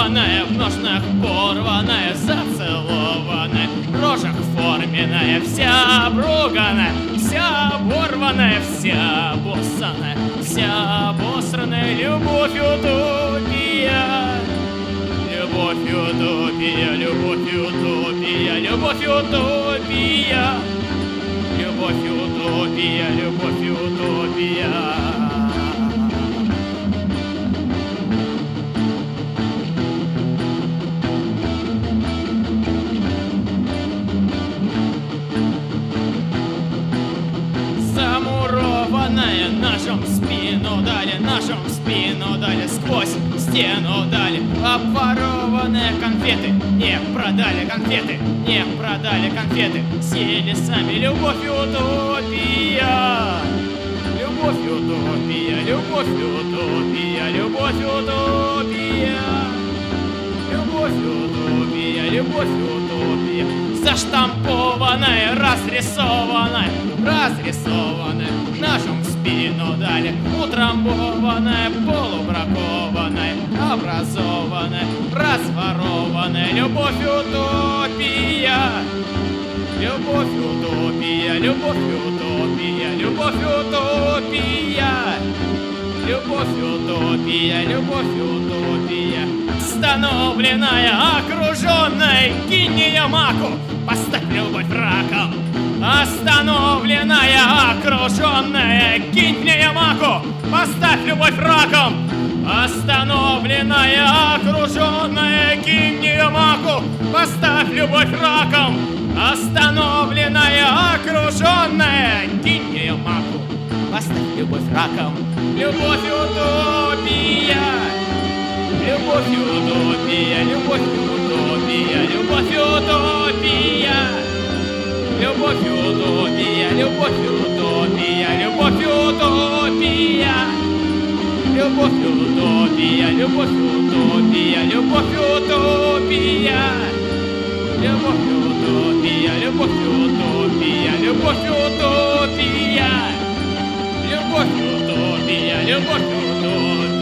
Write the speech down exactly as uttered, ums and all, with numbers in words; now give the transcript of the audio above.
Скованная, в ножнах порванная, зацелованная, в рожах форменная, вся обруганная, вся оборванная, вся обоссанная, вся обосранная, любовь утопия. Любовь утопия, любовь утопия, любовь утопия. Любовь утопия, любовь утопия. Замурованная ножом в спину дали, ножом в спину дали, сквозь стену дали. Обворованные конфеты не продали, конфеты не продали, конфеты съели сами. Любовь утопия, любовь утопия, любовь утопия, любовь утопия, любовь утопия, любовь утопия. Заштампованная, разрисованная, разрисованная, ножом в спину дали, утрамбованная, полубракованная, образованная, разворованная. Любовь утопия, любовь утопия, любовь утопия, любовь утопия, любовь утопия, любовь утопия. Остановленная, окруженная, кинь ее маку, поставь любовь раком. Остановленная, окруженная, кинь в нее маку, поставь любовь раком. Остановленная, окруженная, кинь в нее маку, поставь любовь раком. Остановленная, окруженная, кинь в нее маку, поставь любовь раком. Любовь утопия, любовь утопия, любовь утопия, любовь утопия. Любовь утопия, любовь утопия, любовь утопия. Любовь утопия, любовь утопия, любовь утопия. Любовь утопия, любовь утопия, любовь утопия. Любовь утопия, любовь утопия.